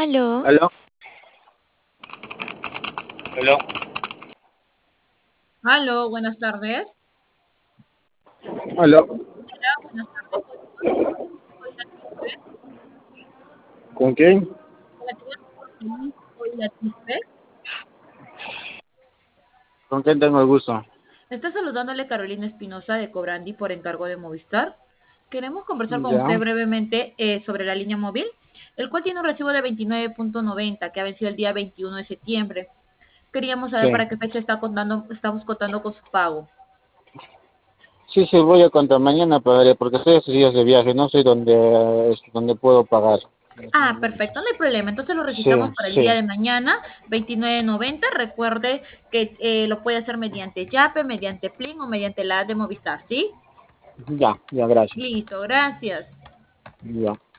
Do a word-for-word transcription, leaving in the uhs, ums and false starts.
Aló, ¿Aló? ¿Aló? Aló, buenas tardes. ¿Aló? Hola, buenas tardes. Soy Consuelo. Soy la Tisbet. ¿Con quién? La tía Consuelo, soy la Tisbet. ¿Con quién tengo el gusto? Está saludándole Carolina Espinosa de Cobrandi por encargo de Movistar. Queremos conversar con Ya. usted brevemente eh, sobre la línea móvil, el cual tiene un recibo de veintinueve punto noventa que ha vencido el día veintiuno de septiembre. Queríamos saber Sí. para qué fecha está contando, estamos contando con su pago. Sí, sí, voy a contar. Mañana pagaré porque estoy esos días de viaje. No sé dónde, es donde puedo pagar. Ah, perfecto, no hay problema. Entonces lo Sí, registramos para el día sí. de mañana, veintinueve noventa. Recuerde que eh, lo puede hacer mediante Yape, mediante Plin o mediante la app de Movistar, ¿sí? Ya, ya, gracias. Listo, gracias. Ya.